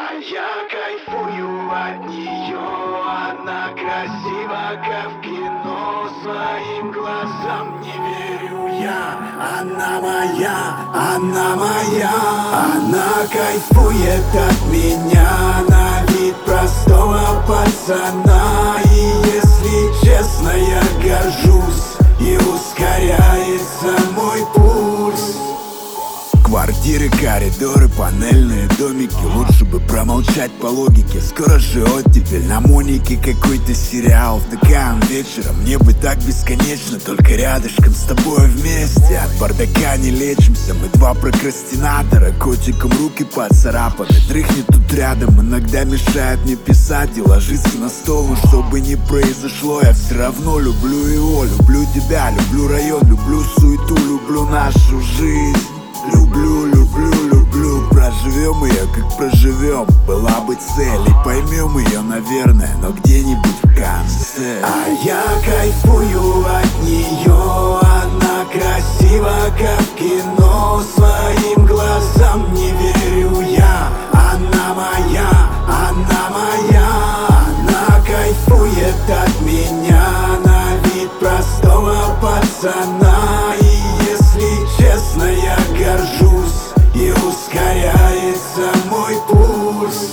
А я кайфую от нее, она красива, как в кино. Своим глазам не верю я. Она моя, она моя. Она кайфует от меня на вид простого пацана. И если честно, я горжусь, и ускоряется мой пульс. Квартиры, коридоры, панельные домики. Лучше бы промолчать по логике. Скоро же оттепель, на Монике какой-то сериал. Втыкаем вечером, мне бы так бесконечно. Только рядышком с тобой вместе. От бардака не лечимся, мы два прокрастинатора. Котиком руки поцарапаны. Дрыхнет тут рядом, иногда мешает мне писать и ложиться на стол. Но что бы ни произошло, я все равно люблю его. Люблю тебя, люблю район, люблю суету, люблю нашу жизнь. Люблю, люблю, люблю. Проживем ее, как проживем. Была бы цель, и поймем ее, наверное, но где-нибудь в конце. А я кайфую от нее, она красива, как в кино. Своим глазам не верю я. Она моя, она моя. Она кайфует от меня на вид простого пацана. И если честно, я горжусь, и ускоряется мой пульс.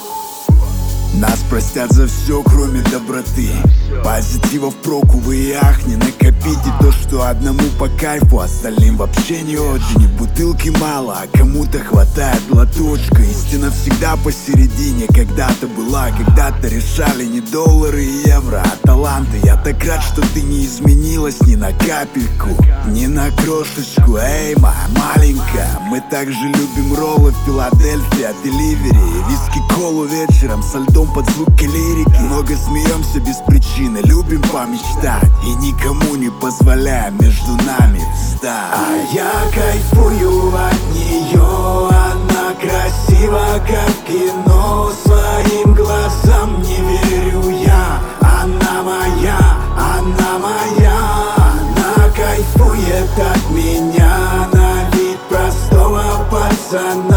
Нас простят за все, кроме доброты. Позитива впроку вы и ах, не накопите то, что одному по кайфу, остальным вообще не очень. И бутылки мало, а кому-то хватает глоточка. Истина всегда посередине, когда-то была, когда-то решали не доллары и евро, а таланты. Я так рад, что ты не изменилась ни на капельку, ни на крошечку. Эй, моя маленькая, мы также любим роллы в Филадельфии от Деливери, виски-колу вечером со льдом под звуки лирики. Много смеемся без причины, любим помечтать и никому не позволяем между нами встать. А я кайфую от нее, она красива, как в кино. Своим глазам не верю я. Она моя, она моя. Она кайфует от меня на вид простого пацана.